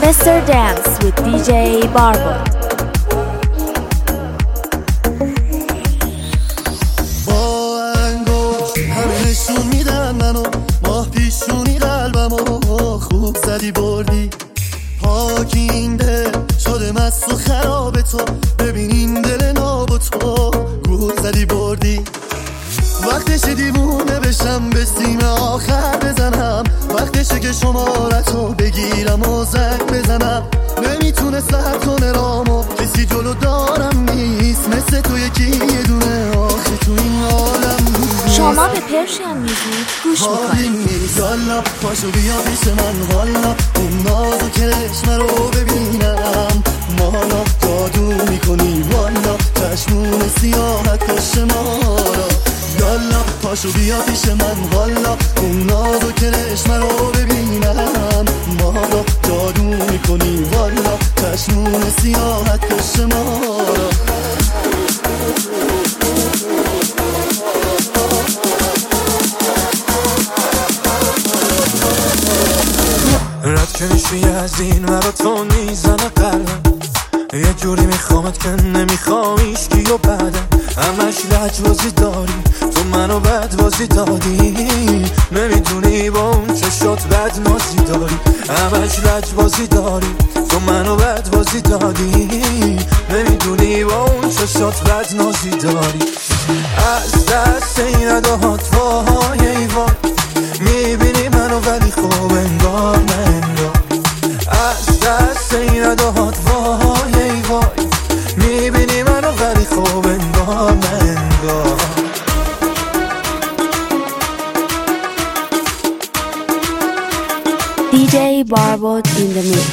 Mr. Dance with DJ Barbo. با انگشت همه نشون میدن منو، ماه پیشونی قلبمو خوب زدی بردی. پاکینده شده مست و خراب تو، ببین این دل ناب و تو گول زدی بردی. وقتش دیوونه بشم به سیم آخر بزنم، وقتشه که شمارتو بگیرم و زنگ بزنم. نمیتونه سر کنه رامو، کسی جلو دارم نیست مثل تو یکی یه دونه. آخه تو این عالم شما به پرشین میزید گوش میکنید. یالا پاشو بیا پیش من، حالا اون ناز و کرشمه رو ببینم. مالا جادو میکنی والا، چشمون سیاحت کش ما را. یالا پاشو بیا پیش من، حالا اون ناز و کرشمه رو ببینم. مالا جادو میکنی والا، چشمون سیاحت کش ما را. رد که میشی از این ورا تو میزنه قلبم، یه جوری میخوامت که نمیخوام ایشکی و بعدم. همش لجبازی داری تو، منو بد بازی دادی. نمیدونی با اون چشات بد نازی داری. همش لجبازی داری تو، منو بد بازی دادی. نمیدونی با اون چشات بد نازی داری. از دست این اداهات وای ای وای، میبینی منو ولی خوب انگار نه انگار. از دست این اداهات وای ای وای، میبینی منو ولی خوب انگار نه انگار. DJ Barbo in the mix.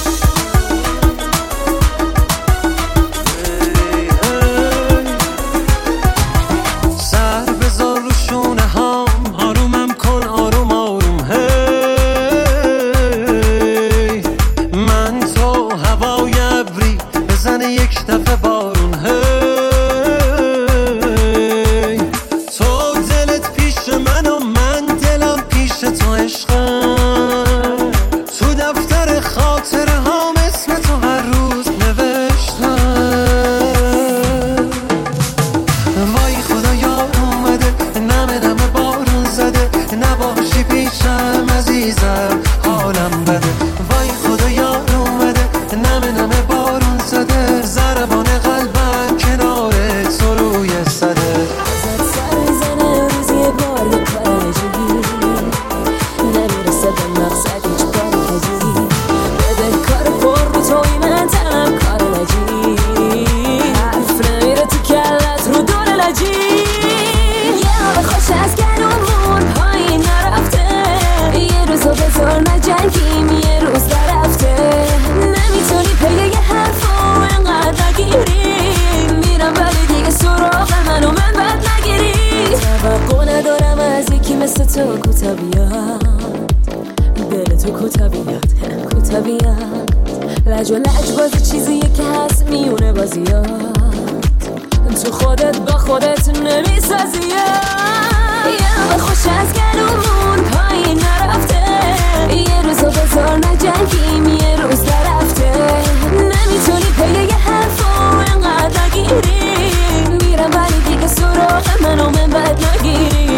لج و لج بازی چیزیه که هست میونه بازیات، تو خودت با خودت نمیسازی. یه خوش از گلومون پایین نرفته، یه روزو بذار نجنگیم یه روز نرفته. نمیتونی پی یه حرفو اینقدر نگیری، میرم ولی دیگه سراغ منو من بد نگیری.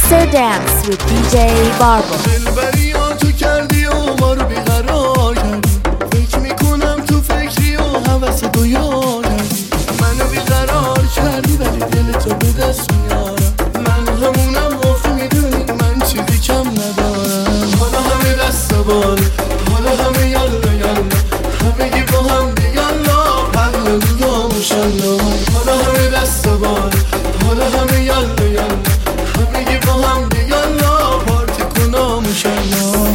Mr. Dance with DJ Barbo. دلبری ها تو کردی و ما رو بیقرار کردی، فکر میکنم تو فکری و حوث تو یار کردی، منو بیقرار کردی ولی دل تو به دست میارم، من همونم آخه میدونی من چیزی کم ندارم. حالا همه دست بال، حالا همه یالا یالا، همگی با هم دیالا، پهل روزا مشالا. حالا همه دست بال، حالا همه یالا یالا، همگی با هم دیالا، پارتی کنام مشالا.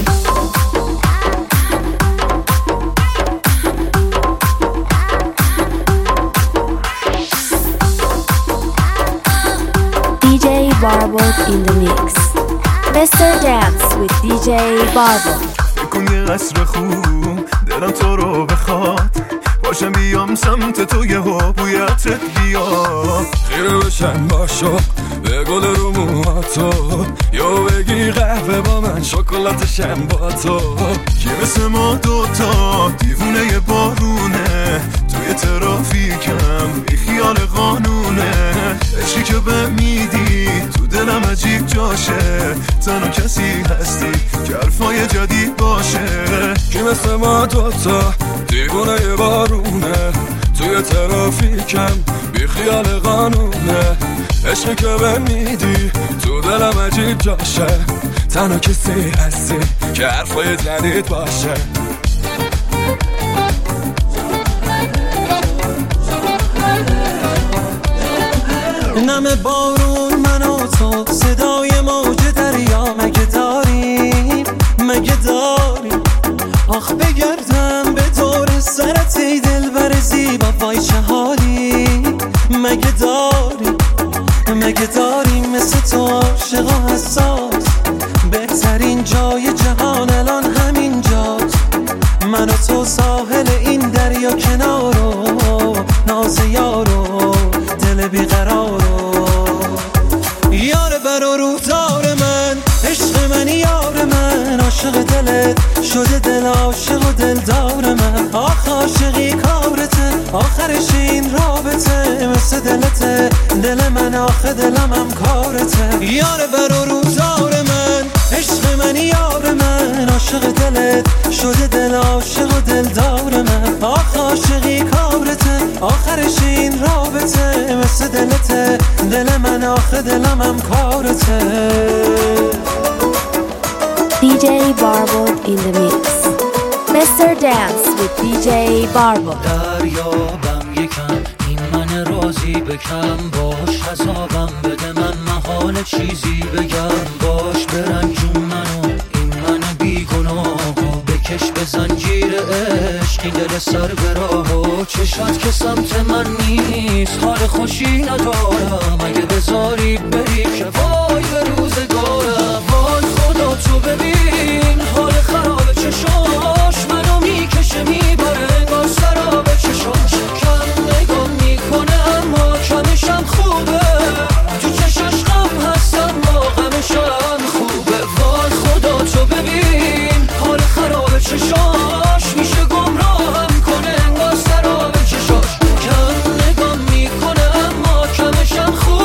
DJ Barbo in the mix. Mr. Dance with DJ Barbo. کن یه قصر خوب دلم تو رو بخواد، باشم بیام سمت تو یه بویتت بیاد، خیره بشن با شوق به گل رو موهاتو، یا بگی قهوه با من شکلاتشم با تو، که مثل ما دوتا دیوونه یه بارونه، توی ترافیکم بی خیال قانونه، عشقی که به میدی تو دلم عجیب جاشه، تنها کسی هستی که حرفای جدید باشه، که مثل ما دوتا دیوونه یه بارونه، توی ترافیکم بی خیال قانونه، عشقی که به میدی تو دلم عجیب جاشه، تنها کسی هستی که حرفای جدید باشه. نم بارون من و تو، صدای موج دریا، مگه داریم مگه داریم، آخ بگردم به دور سرت ای دلبر زیبا، وای چه حالی، مگه داریم مگه داریم مثل تو عاشق و حساس، بهترین جای جهان الان همین جاست، من و تو ساحل این دریا کنارو، ناز یارو دل بیقرارو، یار بر و روزار من، عشق من یار من، عاشق دلت شده دل عاشق و دلدار من، آخ عاشقی کارته، آخرش این رابطه، مثل دلته دل من، آخه دلم هم کارته، یار بر و روزار من، عشق من یار من، عاشق دلت شده دل عاشق و دلدار من، آخ عاشقی کارته، آخرش این رابطه، مثل دلته دل من، آخه دلم هم کارته. DJ Barbo in the mix. Mr. Dance with DJ Barbo. دریابم یکم این من راضی بکم، باش حسابم بده من محال چیزی بگم، باش برنجون منو این من بیگناهو، بکش به زنجیر عشق این دل سر به راهو، چشات که سمت من نیست حال خوشی ندارم، اگه بذاری بری که وای به روزگارم، وای خدا تو ببین حال خراب چشاش، منو میکشه میبره انگار سراب چشاش، کم نگاه میکنه اما کمشم خوبه، تو چشاش غم هست اما غمشم خوبه، وای خدا تو ببین حال خراب چشاش، میشه گمراهم کنه انگار سراب چشاش، کم نگاه میکنه اما کمشم خوبه.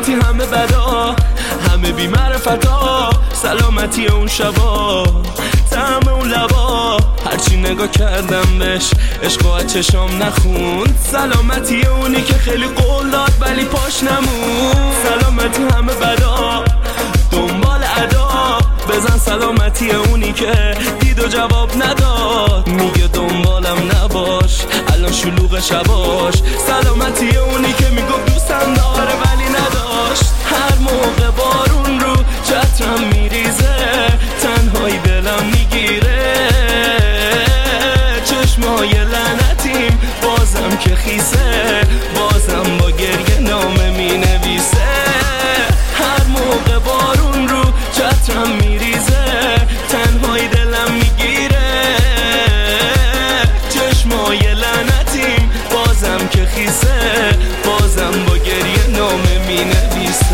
سلامتی همه بدا، همه بی معرفتا، سلامتی اون شبا، طعم اون لبا، هرچی نگاه کردم بهش عشق و چشام نخوند، سلامتی اونی که خیلی قول داد ولی پاش نمون، سلامتی همه بدا دنبال ادا، بزن سلامتی اونی که دید و جواب نداد، میگه دنبالم نباش الان شلوغ شباش، سلامتی اونی که میگفت دوستم داره ولی نداشت، هر موقع بارون رو چترم میریزه تنهایی دلم میگیره، چشمای لعنتیم بازم که خیسه، بازم با گریه نامه مینویسه، هر موقع بارون رو چترم میریزه تنهایی دلم میگیره، چشمای لعنتیم بازم که خیسه، بازم با گریه نامه مینویسه.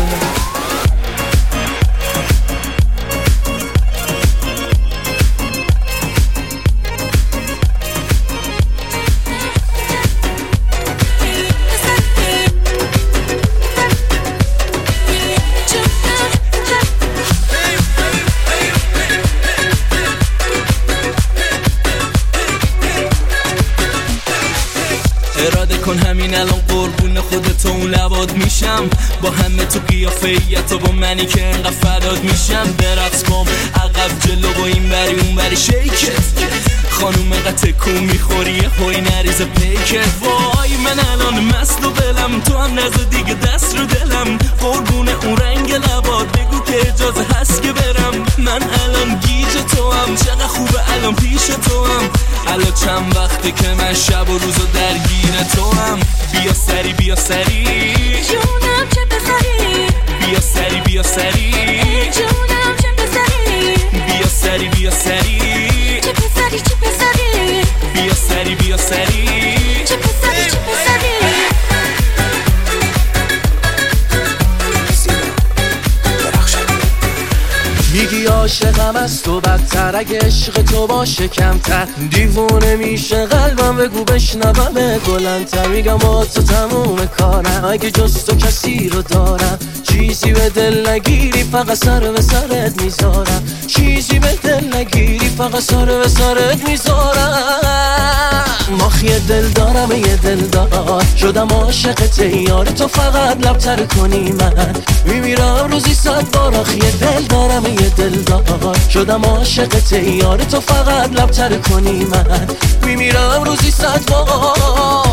اراده کن همین الان قربون خودت و اون لبات میشم، با همه تو قیافه‌ایت و با منی که انقدر فدات میشم، برقص بام عقب جلو با این بری اون بری شیکت، خانوم قد تکون میخوری هوی نریز پیکت، وای من الان مست و دلم، تو هم نزد دیگه دست رو دلم، قربون اون رنگ لبات بگو که اجازه هست که برم، من الان گیج تو هم، چقدر خوبه الان پیش تو هم، الان چند وقته که من شب و روزو درگیر تو هم، بیا سری بیا سری جونم چه بسری، بیا سری بیا سری جونم چه بسری، بیا سری بیا سری چه بسری چه بسری، بیا سری بیا سری چه بسری چه بسری. میگی عاشقم از تو بدتر، اگه عشق تو باشه کمتر، دیوونه میشه قلبم بگو بشنوم بلندتر، میگم با تو تموم کارم اگه جز تو کسی رو دارم، چیزی به دل نگیری فقط سر به سرت میذارم، چیزی به دل نگیری فقط سر به سرت میذارم، ماخی دل دارم یه دل دار، شدم عاشق تیار تو فقط لبتر کنی من، میمیرم روزی 100 بار، آخی دل دارم یه دل دار، شدم عاشق تیار تو فقط لبتر کنی من، میمیرم روزی 100 بار.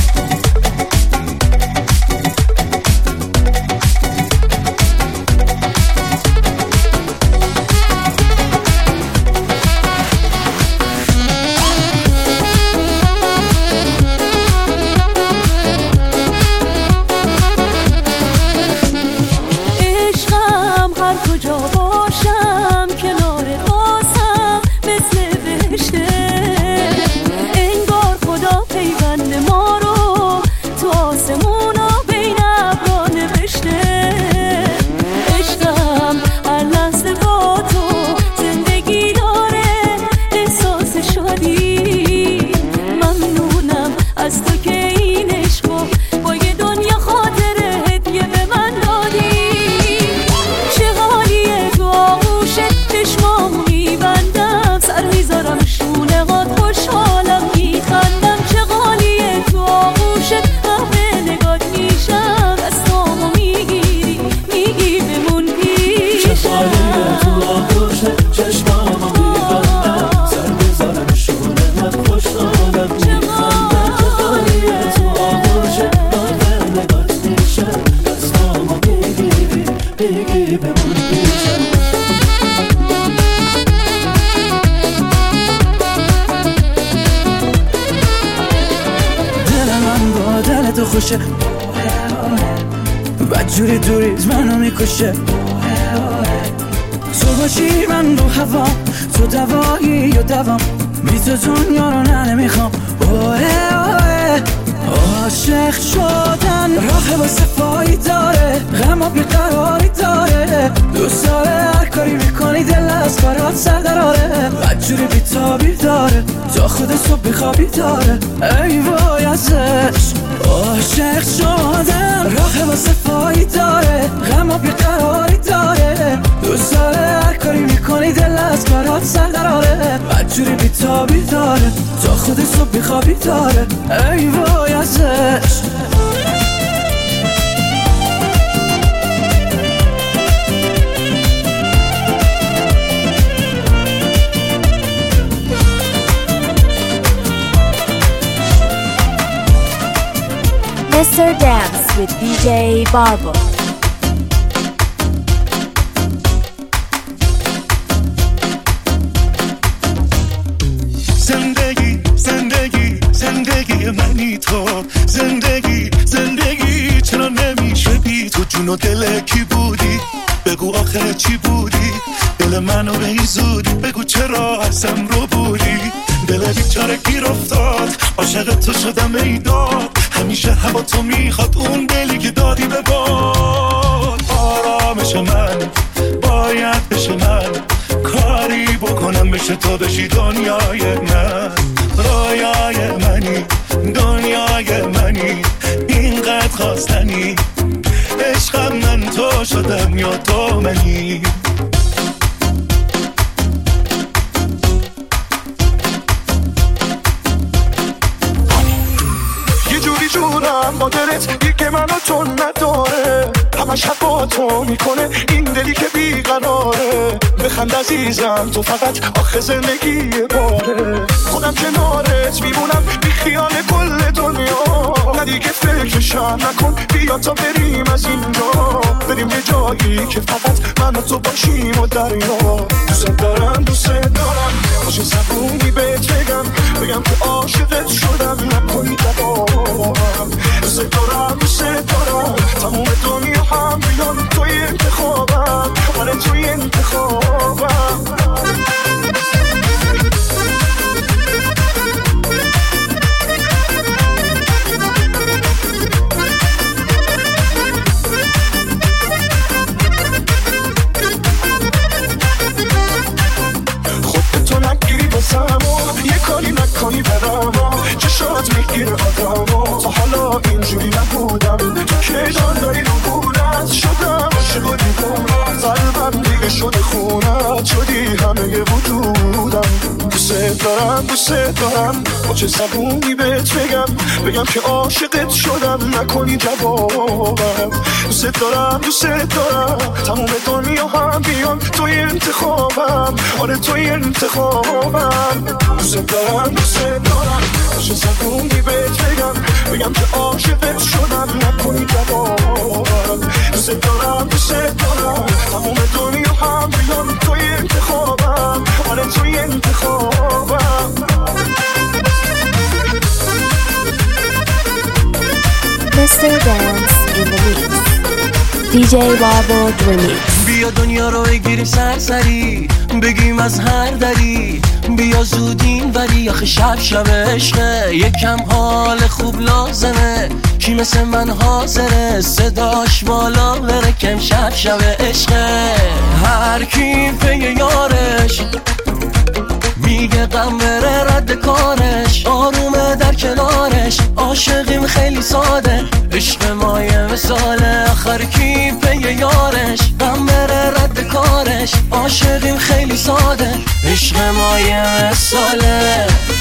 خوشه بدجوری دوریت منو میکشه، تو باشی من رو هوا، تو دوایی یا دوام، بی تو دنیا رو نمیخوام، عاشق شدن راه واسه فایی داره، غم و بیقراری داره، دوست داره هر کاری میکنی دل از کارات سر دراره، بدجوری بیتابی داره تا خود صبح بیخوابی داره، ای وای ازش عاشق شدن راه واسه فایی داره، باد سر دراره بدجوری بیتابی داره تا خودی صبح بیخوابی داره ای وای ازش Mr. Dance with DJ Barbo. زندگی زندگی زندگی منی تو زندگی زندگی چرا نمیشه بی تو جون و دل کی بودی بگو آخه چی بودی دل منو به این زودی بگو چرا ازم رو بودی دل بیچاره گیر افتاد عاشق تو شدم ای داد همیشه هوا تو میخواد اون دلی که دادی به باد آرامش من باید بشه من کاری بکنم بشه تو بشی دنیای من رویای منی دنیای منی اینقدر خواستنی عشقم من تو شدم یا تو منی یه جوری جونم مادرت دیگه منو تو نداره همش حق با تو میکنه این دلی که بیقراره بخند عزیزم تو فقط آخه زندگی باره خودم کنارت میمونم بی خیال کل دنیا نه دیگه فکرشم نکن بیا تا بریم از اینجا بریم یه جایی که فقط من و تو باشیم و دریا دوست دارم باشه زبونی بهت بگم که عاشقت شدم نکنی جوابم دوست دارم تموم دنیا هم بیان توی انتخابم آره توی انتخابم خودتو نگیری بازم یه کاری نکنی برام چشات میگیره آدم تا حالا اینجوری نبودم تو که جان داری رو بودت شدم عاشق و دیوونم قلبم دیگه شده خونت شدی همه وجودم دوست دارم با چه زبونی بهت بگم که عاشقت شدم نکنی جوابم دوست دارم تموم دنیا هم بیان توی انتخابم آره توی انتخابم دوست دارم با چه زبونی بهت بگم که عاشقت شدم نکنی جوابم دوست دارم تموم دنیا هم بیان توی انتخابم آره توی انتخابم Mr. Dance in the mix. DJ Barbo Remix. بیا دنیا رو بگیریم سرسری بگیم از هر دری بیا زودین ولی آخه شب عشقه یکم حال خوب لازمه کی مثل من حاضره صداش بالا بره کم شب عشقه هر کی پی یارش میگه غم بره رد کارش آرومه در کنارش عاشقیم خیلی ساده عشق ما یه مثاله آخر کی پی یارش غم بره رد کارش عاشقیم خیلی ساده عشق ما یه مثاله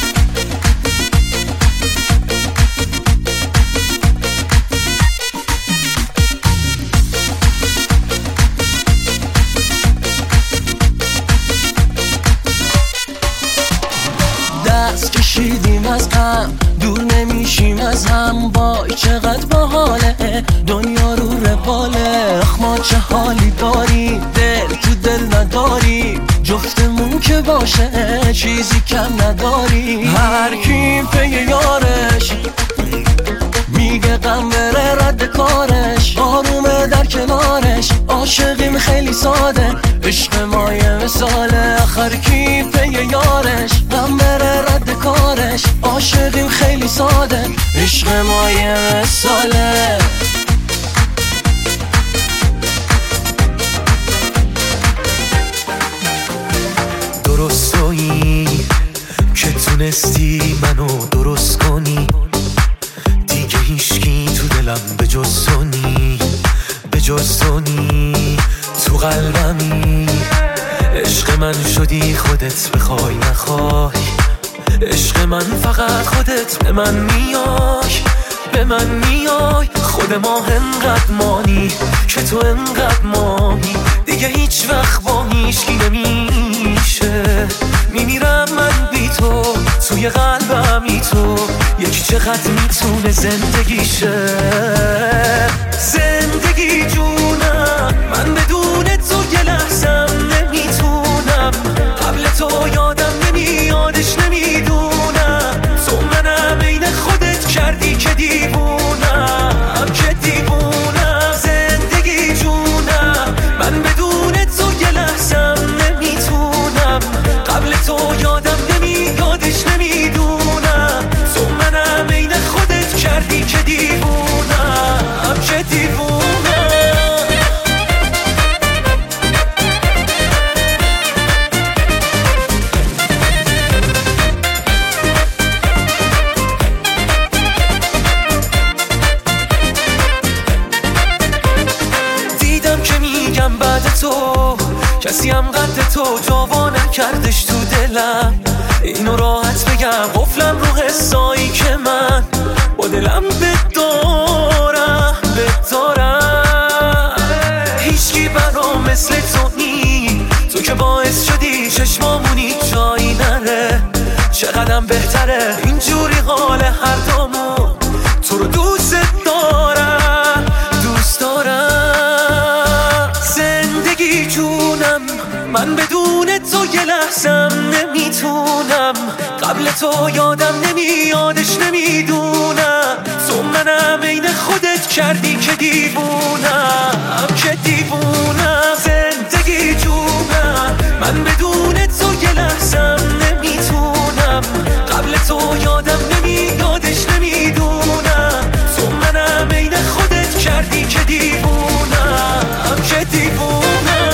دست کشیدیم از غم دور نمیشیم از هم وای چقدر باحاله دنیا رو رباله ما چه حالی داری دل تو دل نداری جفتمون که باشه چیزی کم نداری هر کی پی یارش میگه غم بره رد کارش آرومه در کنارش عاشقیم خیلی ساده عشق ما یه مثاله آخر کی پی یارش غم بره رد کارش عاشقیم خیلی ساده عشق ما یه مثاله درست تویی که تونستی منو درست کنی دیگه هیچکی تو دلم به جز تو نی تو قلبمی عشق من شدی خودت بخوای نخوای، عشق من فقط خودت به من میای، به من میای. خود ما انقدر مانی که تو انقدر مانی، دیگه هیچ وقت با هیچکی نمیشه. میمیرم من بی تو، توی قلبم ای تو، یکی چقدر میتونه زندگیشه. زندگی جونم، من بدون تو یه لحظم نمیتونم. قبل تو یادم نمیادش نمیدونم. تو منم عین خودت کردی که دیوونم، که دیوونم. زندگی جونم، من بدون تو یه لحظم نمیتونم. قبل تو یادم نمیادش نمیدونم. تو منم عین خودت کردی که دیوونم، که دیوونم. کسی هم قد تو جوا نکردش تو دلم. اینو راحت بگم قفلم رو حسایی که من با دلم بدارم. هیچکی برام مثل تو نی، تو که باعث شدی چشمامونی جایی نره. چقدرم بهتره اینجوری حال هر دامون. تو رو دوست دارم، دوست دارم. زندگی جونم، من بدون تو یه لحظم نمیتونم. قبل تو یادم نمیادش نمیدونم. تو منم عین خودت کردی که دیوونم، که دیوونم. زندگی جونم، من بدون تو یه لحظم نمیتونم. قبل تو یادم نمیادش نمیدونم. تو منم عین خودت کردی که دیوونم، که دیوونم.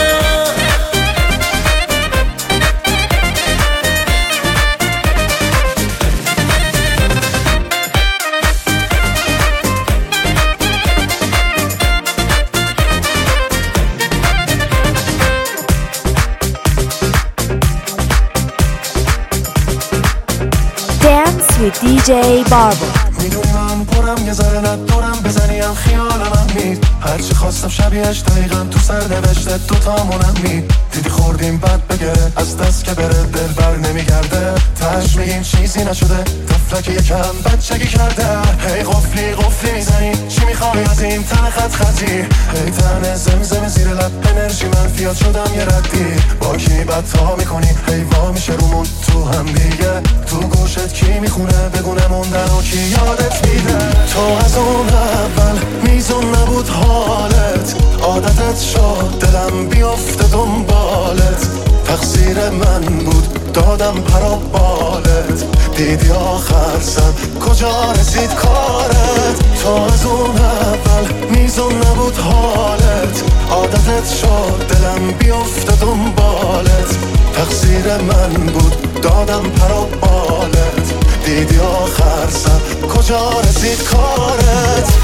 with DJ Barbo. میدونی من پرم یه ذره ندارم بزنیم خیالم مید. هرچی خواستم شبیهش دقیقا تو سر نوشته دوتامونم مید. دیدی خوردیم بد بگره از دست که بره دل بر نمیگرده. تش میگیم چیزی نشده طفلک یکم بچگی کرده. هی قفلی قفلی میزنی چی میخوای از این تن خط خطی. هی تن زمزم زیر لب انرژی منفیات شدم یه ردی. با کی بدتا میکنی هی وا میشه رومون تو هم دیگه. تو گوشت کی میخونه بگونه موندن و کی یادت میده. تو از اون اول میزون نبود حالت. عادتت شد دلم بیفته دنبالت. تقصیر من بود دادم پرا بالت. دیدی آخر سر کجا رسید کارت. تو از اون اول میزون نبود حالت. عادتت شد دلم بیفته دنبالت. تقصیر من بود دادم پرا بالت. دیدی آخر سر کجا رسید کارت.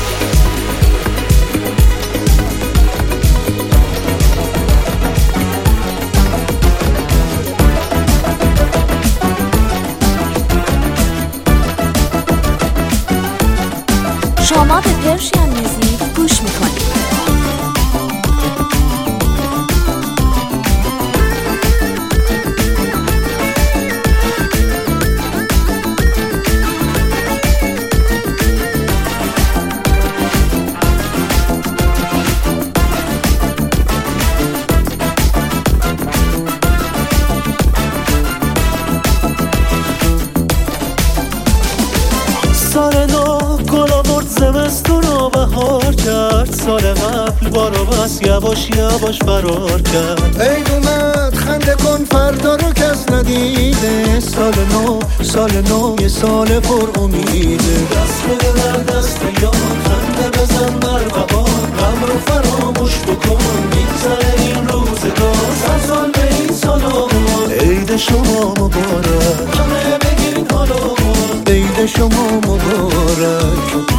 شما به پرشین موزیک گوش میکنید. سال نو گل آورد زمستون و بهار کرد. سال قبل بارو بس یواش یواش فرار کرد. عید اومد خنده کن فردا رو کس ندیده. سال نو یه سال پر امیده. دست بده در دست یار خنده بزن بر بهار. غم رو فراموش بکن میگذره این روزگار. سال به این سال آمد عید شما مبارک. همه بگین حالا عید شما مبارک.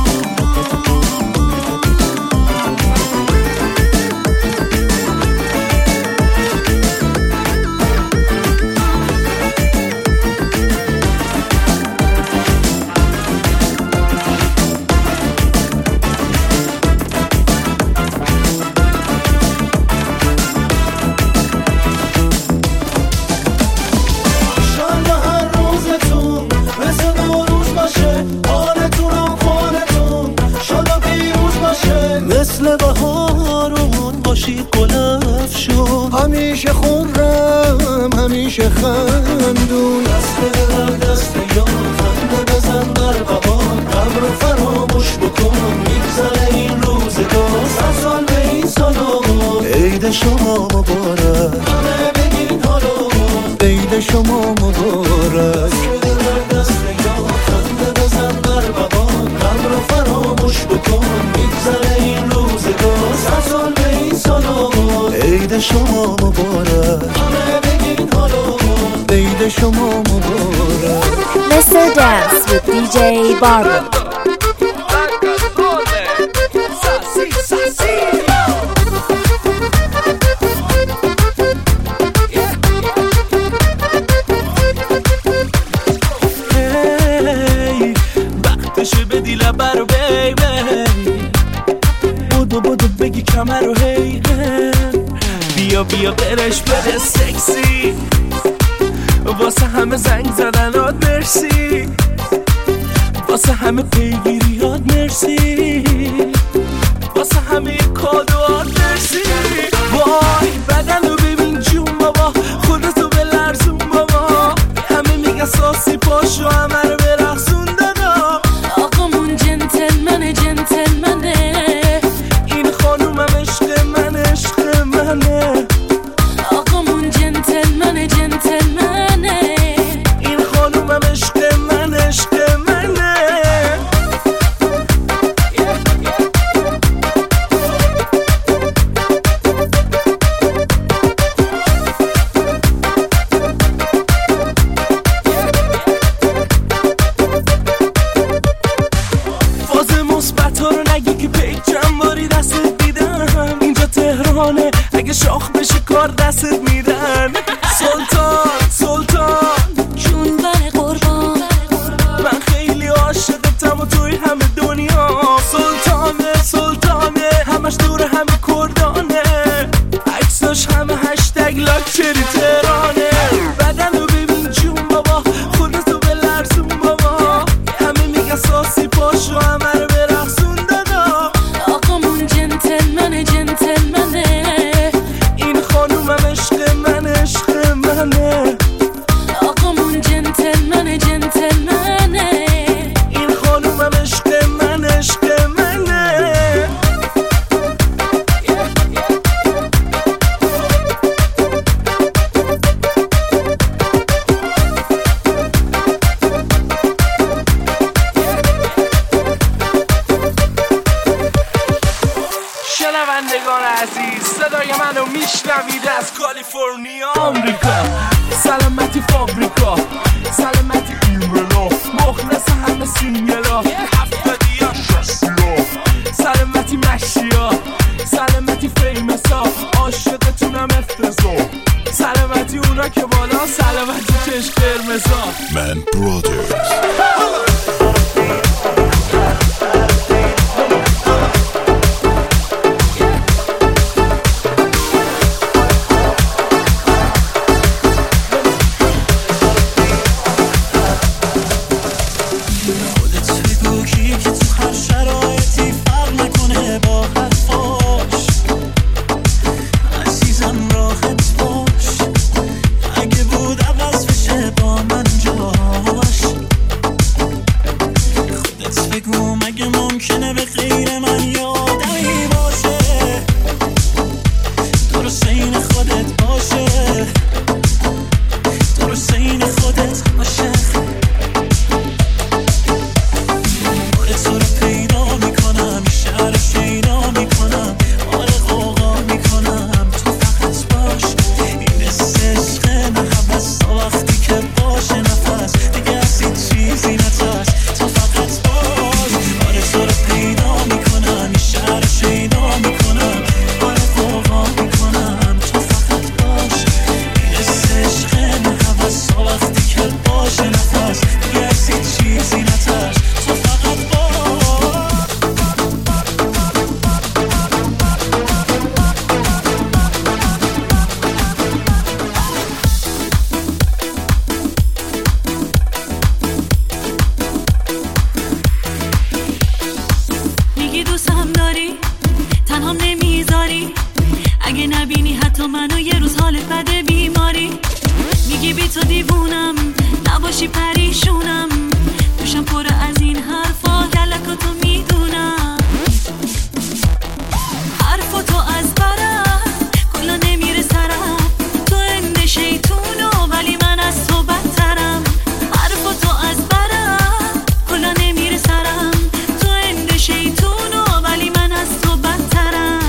باشی گلف شد. همیشه خورم همیشه خندون، دست دلم دست یار، خنده بزن در بهار، غم رو فراموش بکن میگذره این روزگار. صد سال به این سالو عید شما مبارک، همه بگین حالا عید شما مبارک. دست یار خنده بزن در بهار، غم رو فراموش بکن میگذره این روزگار. صد سال به این سالو عید شما مبارک، همه بگین حالا عید شما مبارک. Mr. Dance with DJ Barbo. وقتشه بدی لبه رو بیبی، بودو بگی کمر رو هی، بیا برش بده سکسی، واسه همه زنگ زدنات مرسی، واسه همه پیگیریات مرسی، واسه همه کادوات مرسی. وای بدن رو ببین جون بابا، خودتو به لرزون بابا، همه میگن ساسی پاشو همه رو برقصون دادا. آقامون جنتلمنه این خانومم عشق منه، آقامون جنتلمنه این خانومم عشق منه. فاز مثبت ها رو نگی که پیک چند باری دستت دیدم، اینجا تهرانه اگه شاخ بشه کار دستت میدن. سلطان جون بر قربان، من خیلی عاشقتم و توی همه دنیا. سلطانه همش دور همه کردانه، عکساش همه هشتگ لاکچری تهرانه. بدن رو ببین جون بابا، خودتو به لرزون بابا، همه میگن ساسی پاشو همه رو برقصون دادا. آقامون جنتلمنه این خانومم عشق منه، آقامون جنتلمنه این خانومم عشق منه. شنوندگان عزیز، صدای منو میشنوید از کالیفرنیا آمریکا، سلامتی فابریکا، سلامتی ایملا، مخلص همه سینگلا، 70 یا 60 سلامتی مشیا، سلامتی فیمسا، عاشقتونم افتضاح، سلامتی اونا که بالا، سلامتی چشم قرمزا. من برادرز اگه نبینی حتی منو یه روز حالت بده بیماری، میگی بی تو دیوونم نباشی پریشونم، دوشم پر از این حرفا گلکاتو میدونم، حرفاتو از برم کلا نمیره سرم، تو اند شیطونو ولی من از تو بدترم، حرفاتو از برم کلا نمیره سرم، تو اند شیطونو ولی من از تو بدترم.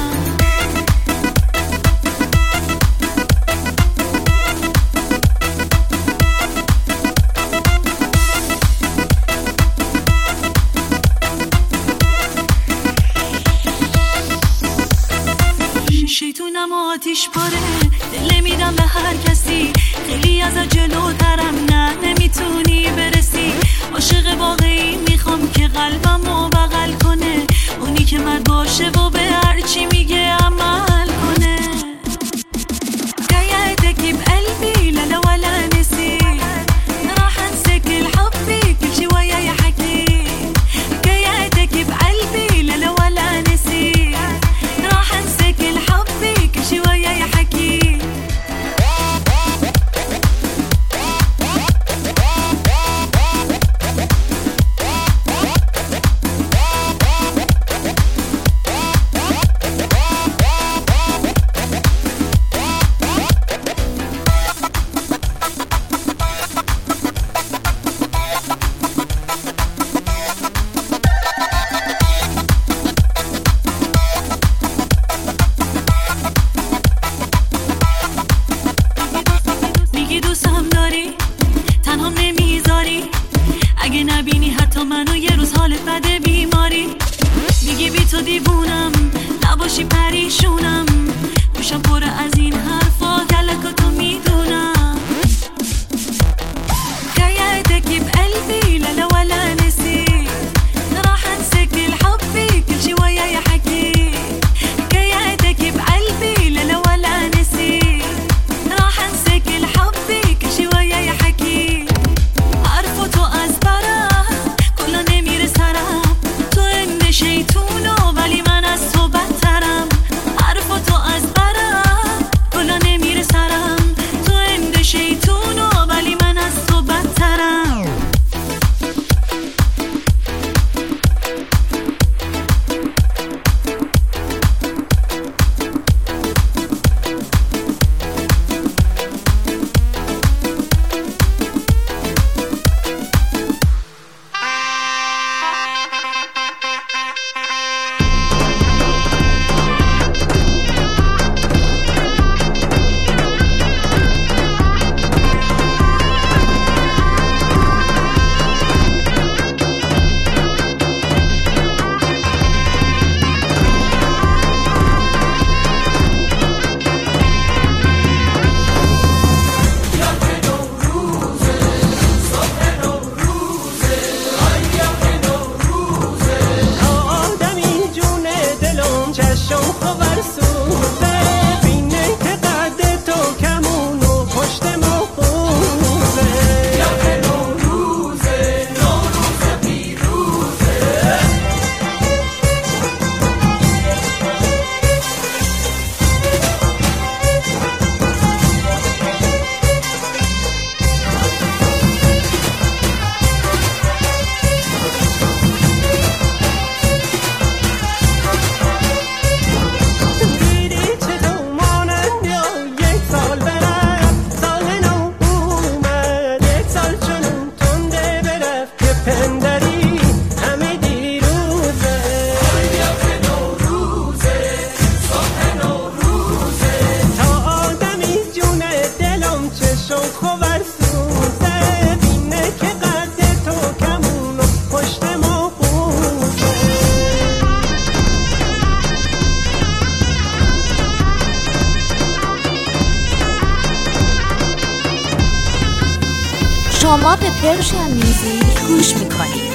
شیطونم آتیش پاره، دل میدم به هر کسی، خیلی از جلوترم، نه نمیتونی برسی، عاشق واقعی میخوام که قلبمو بغل کنه، اونی که مرد باشه و به هرچی میگه عمل کنه. قيعتك بقلبي لا لا ولا نسي، راح انسى كل حبي كل شي وياي حكي، قيعتك بقلبي لا لا ولا نسي، راح انسى كل حبي كل شي وياي حكي. میگی دوستم داری تنها نمیذاری، اگه نبینی حتی منو یه روز حالت بده بیماری، میگی بی تو دیوونم نباشی پریشونم، دوشم پر از این حرفا گلکاتو میدونم. قيعتك بقلبي لا لا ولا نسي، راح انسى كل حبي كل شي وياي حكي، قيعتك بقلبي لا لا ولا نسي، راح انسى كل حبي كل شي وياي حكي. حرفاتو از برم کلا نمیره سرم، تو اند شیطونو ولی من از تو بدترم، حرفاتو از برم کلا نمیره سرم، تو اند شیطونو ولی من از تو بدترم. شما به پرشین میوزیک گوش میکنید.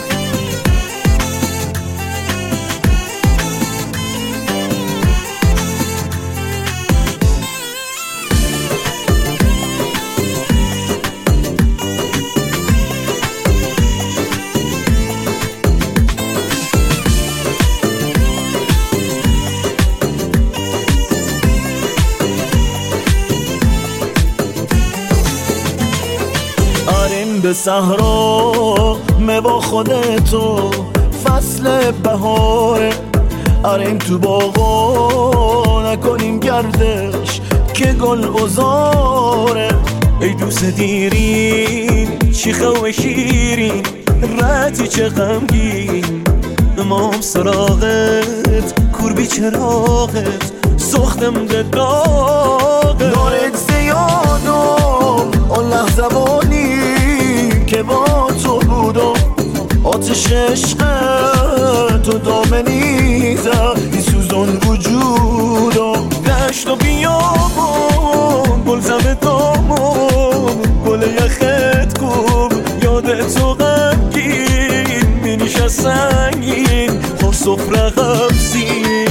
بریم به صحرا با خودتو فصل بهاره، آریم تو باغا نکنیم گردش که گل بزاره. ای دوست دیرین شیخه و شیرین رتی چه غمگین، امام سراغت کوربی چراغت سختم ده داغت. دارت زیادم اون لحظوانی که با تو بودم، آتش عشق تو دامنی زد این سوزان وجودم. دشت و بیابون گل زمه دامون گل یخت کوب یاد تو غمگین مینیش از سنگین خور سفره غفزین.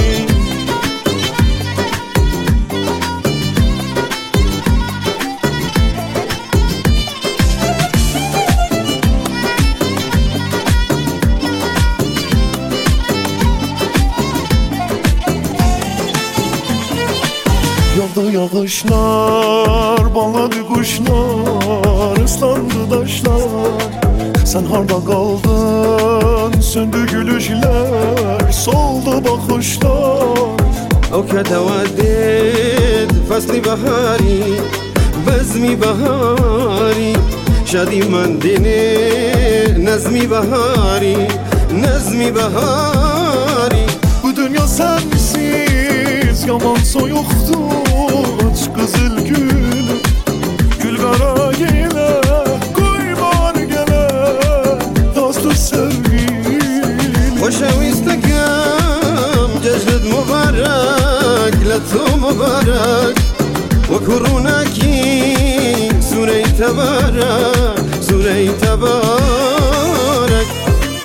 Yağdı yağışlar, bağladı kuşlar, ıslandı taşlar. Sen harda kaldın, söndü gülüşler, soldu bakışlar. او که تودد فصل بهاری بزمی بهاری شادی من دینه نظمی بهاری نظمی بهاری. Bu dünya sensiz yaman soyuktu, aç kızıl gül gül kara yine koy var gele dostu sevgili. خوشویستکم جشنت مبارک لتو مبارک و کرونکی سوره تبارک سوره تبارک.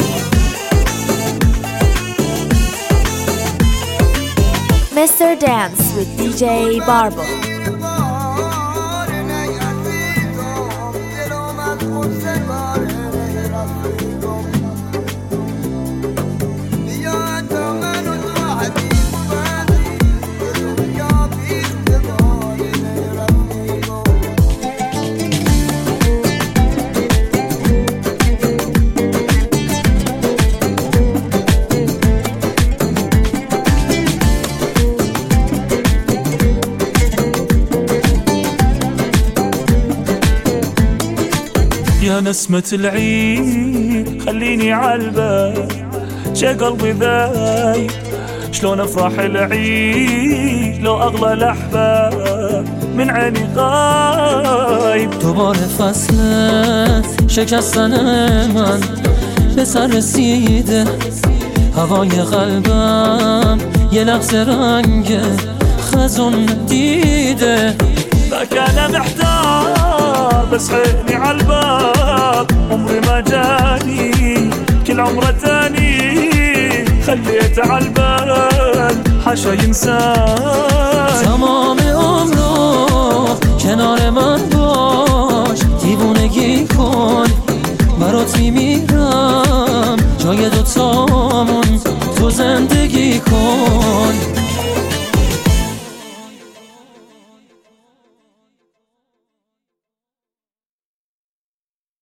Mr. Dance with DJ Barbo. يا نسمة العيد خليني عالبال شا قلبي ذايب شلون افرح العيد لو اغلى الاحباب من عيني غايب. دوباره فصل شکستن من به سر رسیده، هوای قلبم یه لحظه رنگ خزون دیده. ذاك انا محتار بس عيني عالباب عمري ما جاني كل عمره تاني خليته عالبال حاشا ينساني. تمام عمرو کنار من باش دیوونگی کن برات میمیرم جای دوتامون تو زندگی کن.